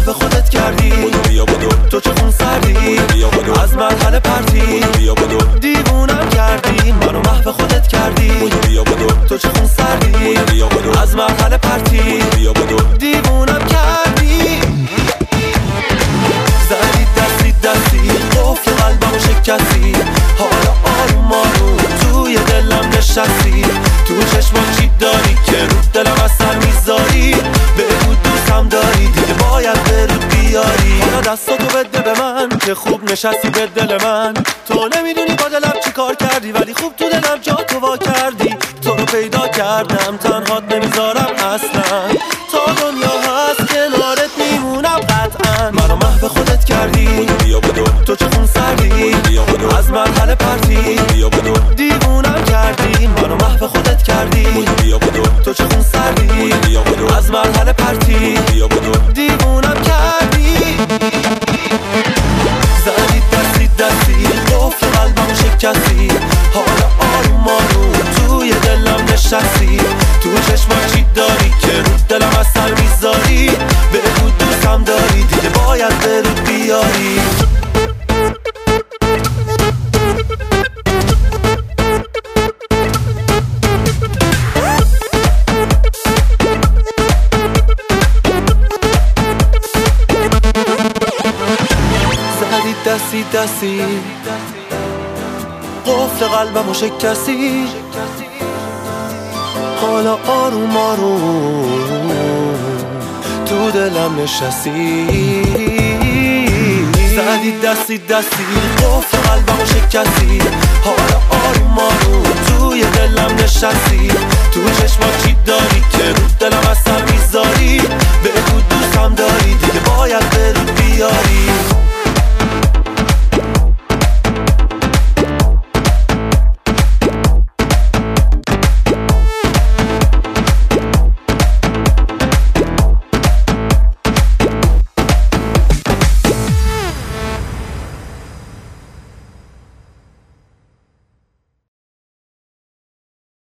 محو خودت کردی. بیا بدو تو چه خون سردی، بیا بدو از مرحله پرتی. بیا بدو دیوونم کردی، منو محو خودت کردی. بیا بدو تو چه خون سردی، بیا بدو از مرحله پرتی. بیا بدو دیوونم کردی. زدی دستی دستی قفل قلبمو شکستی. حالا آروم آروم توی دلم نشستی. تو چشمات چی داری که رو دلم اثر میذاری؟ بگو دوستم داری دیگه باید برود بیاری. حالا دستاتو بده به من که خوب نشستی به دل من. تو نمیدونی با دلم چی کار کردی، ولی خوب تو دلم جا تو وا کردی. تو رو پیدا کردم تنهات نمیذارم اصلا. تا دنیا هست کنارت میمونم قطعا. منو محو خودت کردی. بیا بدو تو چه خون سردی، بیا بدو از مرحله پرتی. بیا بدو دیوونم کردی، منو محو خودت کردی. بیا بدو تو چه خون سردی، بیا بدو از مرحله پرتی. بیا بدو دیوونم کردی. زدی دستی دستی قفل قلبمو شکستی. حالا آروم آروم توی دلم نشستی. تو چشمات چی داری که رو دلم اثر میذاری؟ بگو دوستم داری دیگه باید برود بیاری. زدی دستی دستی قفل قلبمو شکستی. حالا آروم آروم تو دلم نشستی. زدی دستی دستی قفل قلبمو شکستی. حالا آروم آروم توی دلم نشستی. تو چشمات چی داری که رو دلم اثر میذاری؟ بگو دوستم داری دیگه